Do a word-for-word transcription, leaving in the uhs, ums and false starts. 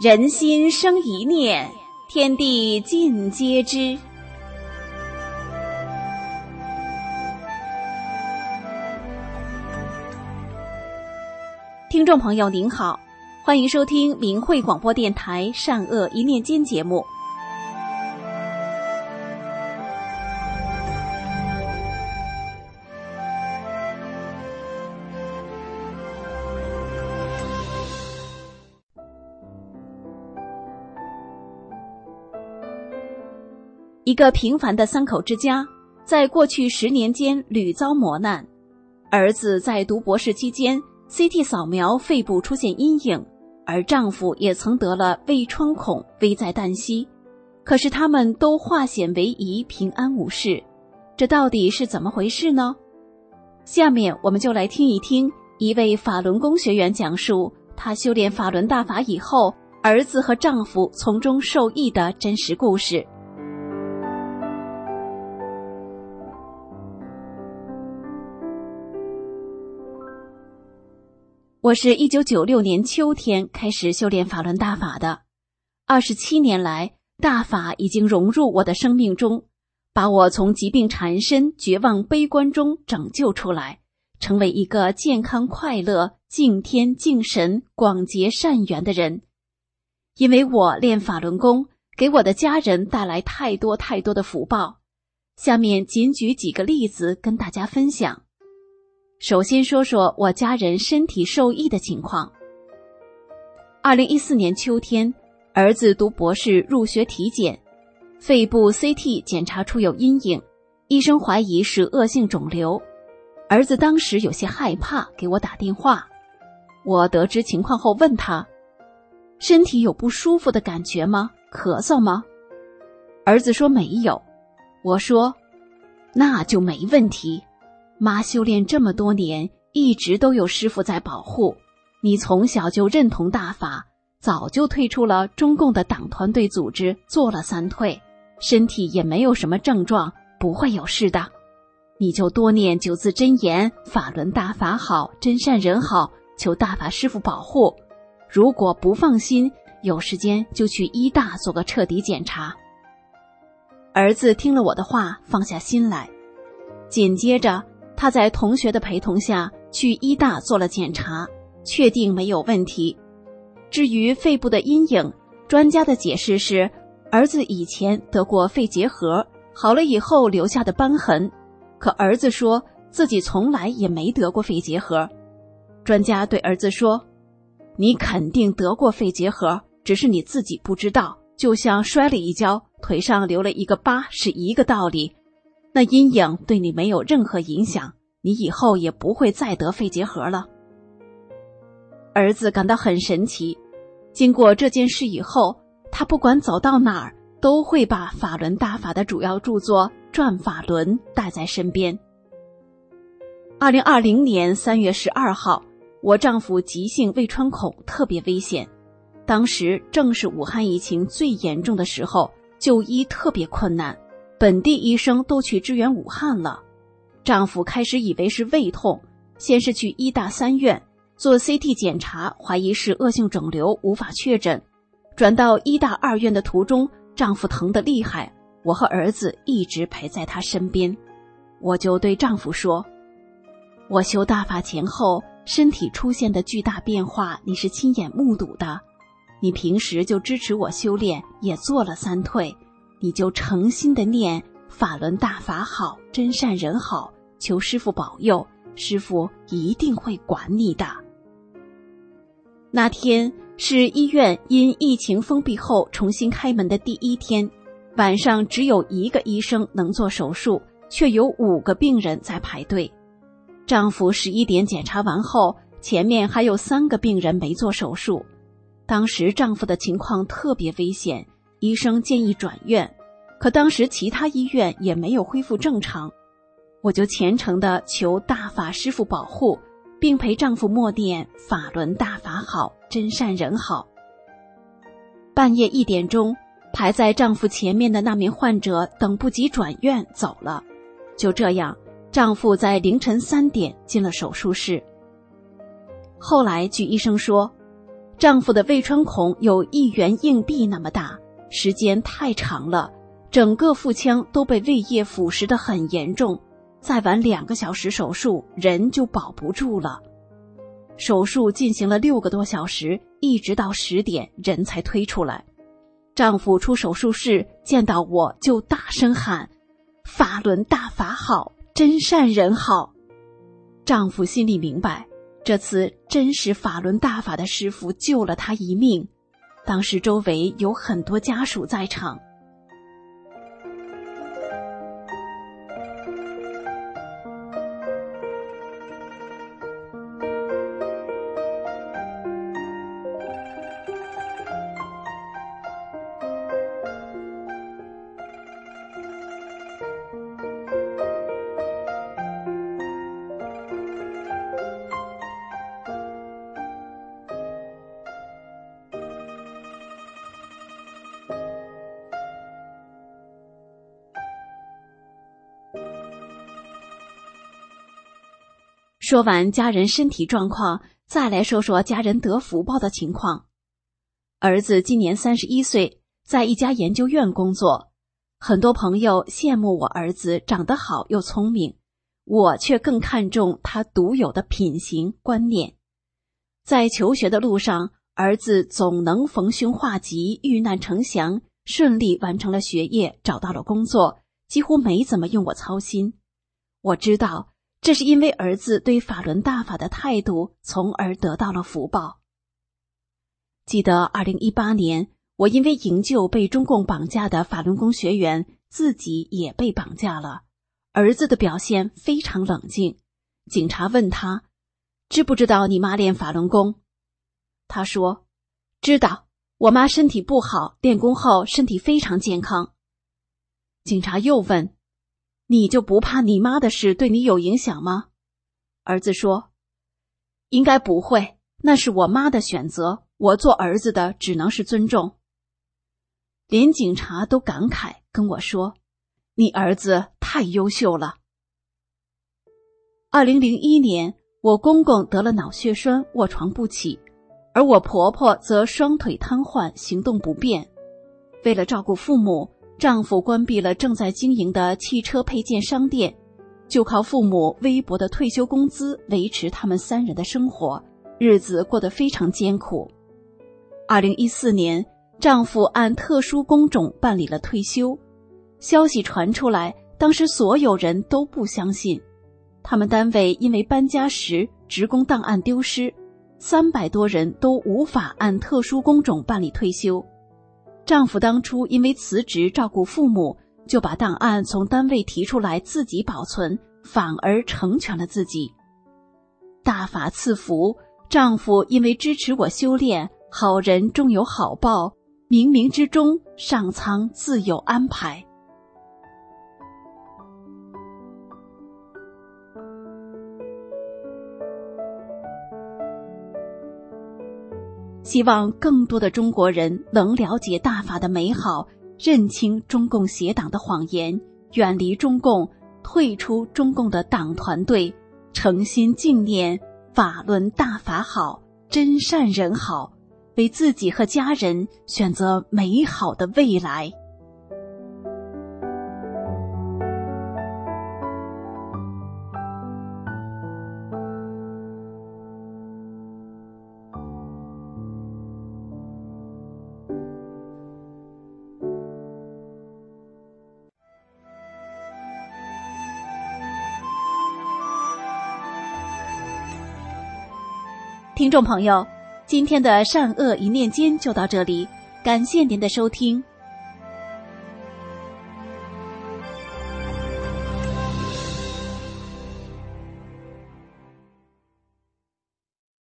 人心生一念，天地尽皆知。听众朋友您好，欢迎收听明慧广播电台善恶一念间节目。一个平凡的三口之家，在过去十年间屡遭磨难。儿子在读博士期间 C T 扫描肺部出现阴影，而丈夫也曾得了胃穿孔，危在旦夕。可是他们都化险为夷，平安无事。这到底是怎么回事呢？下面我们就来听一听一位法轮功学员讲述他修炼法轮大法以后，儿子和丈夫从中受益的真实故事。我是一九九六年秋天开始修炼法轮大法的，二十七年来，大法已经融入我的生命中，把我从疾病缠身、绝望悲观中拯救出来，成为一个健康快乐、敬天敬神、广结善缘的人。因为我练法轮功，给我的家人带来太多太多的福报。下面仅举几个例子跟大家分享。首先说说我家人身体受益的情况。二零一四年秋天，儿子读博士入学体检，肺部 C T 检查出有阴影，医生怀疑是恶性肿瘤。儿子当时有些害怕，给我打电话。我得知情况后问他，身体有不舒服的感觉吗？咳嗽吗？儿子说没有。我说，那就没问题。妈修炼这么多年，一直都有师父在保护，你从小就认同大法，早就退出了中共的党团队组织，做了三退，身体也没有什么症状，不会有事的。你就多念九字真言，法轮大法好，真善人好，求大法师父保护。如果不放心，有时间就去医大做个彻底检查。儿子听了我的话，放下心来。紧接着他在同学的陪同下去医大做了检查，确定没有问题。至于肺部的阴影，专家的解释是儿子以前得过肺结核，好了以后留下的瘢痕。可儿子说自己从来也没得过肺结核。专家对儿子说，你肯定得过肺结核，只是你自己不知道，就像摔了一跤，腿上留了一个疤是一个道理。那阴影对你没有任何影响，你以后也不会再得肺结核了。儿子感到很神奇，经过这件事以后，他不管走到哪儿，都会把法轮大法的主要著作《转法轮》带在身边。二零二零年三月十二号，我丈夫急性胃穿孔特别危险，当时正是武汉疫情最严重的时候，就医特别困难。本地医生都去支援武汉了，丈夫开始以为是胃痛，先是去医大三院做 C T 检查，怀疑是恶性肿瘤，无法确诊。转到医大二院的途中，丈夫疼得厉害，我和儿子一直陪在他身边。我就对丈夫说，我修大法前后身体出现的巨大变化，你是亲眼目睹的。你平时就支持我修炼，也做了三退，你就诚心的念法轮大法好，真善人好，求师父保佑，师父一定会管你的。那天是医院因疫情封闭后重新开门的第一天，晚上只有一个医生能做手术，却有五个病人在排队。丈夫十一点检查完后，前面还有三个病人没做手术。当时丈夫的情况特别危险，医生建议转院，可当时其他医院也没有恢复正常。我就虔诚地求大法师父保护，并陪丈夫默念法轮大法好，真善人好。半夜一点钟，排在丈夫前面的那名患者等不及转院走了。就这样，丈夫在凌晨三点进了手术室。后来据医生说， 丈夫的胃穿孔有一元硬币那么大，时间太长了，整个腹腔都被胃液腐蚀得很严重，再晚两个小时手术，人就保不住了。手术进行了六个多小时，一直到十点人才推出来。丈夫出手术室见到我就大声喊：法轮大法好，真善人好。丈夫心里明白，这次真是法轮大法的师父救了他一命。当时周围有很多家属在场。说完家人身体状况，再来说说家人得福报的情况。儿子今年三十一岁，在一家研究院工作。很多朋友羡慕我儿子长得好又聪明，我却更看重他独有的品行观念。在求学的路上，儿子总能逢凶化吉，遇难成祥，顺利完成了学业，找到了工作，几乎没怎么用我操心。我知道这是因为儿子对法轮大法的态度，从而得到了福报。记得二零一八年，我因为营救被中共绑架的法轮功学员，自己也被绑架了。儿子的表现非常冷静。警察问他，知不知道你妈练法轮功？他说，知道，我妈身体不好，练功后身体非常健康。警察又问，你就不怕你妈的事对你有影响吗？儿子说，应该不会，那是我妈的选择，我做儿子的只能是尊重。连警察都感慨跟我说，你儿子太优秀了。二零零一年，我公公得了脑血栓，卧床不起，而我婆婆则双腿瘫痪，行动不便。为了照顾父母，丈夫关闭了正在经营的汽车配件商店，就靠父母微薄的退休工资维持他们三人的生活，日子过得非常艰苦。二零一四年，丈夫按特殊工种办理了退休。消息传出来，当时所有人都不相信。他们单位因为搬家时职工档案丢失，三百多人都无法按特殊工种办理退休。丈夫当初因为辞职照顾父母，就把档案从单位提出来自己保存，反而成全了自己。大法赐福，丈夫因为支持我修炼，好人终有好报，冥冥之中上苍自有安排。希望更多的中国人能了解大法的美好，认清中共邪党的谎言，远离中共，退出中共的党团队，诚心敬念法轮大法好，真善人好，为自己和家人选择美好的未来。听众朋友，今天的善恶一念间就到这里，感谢您的收听，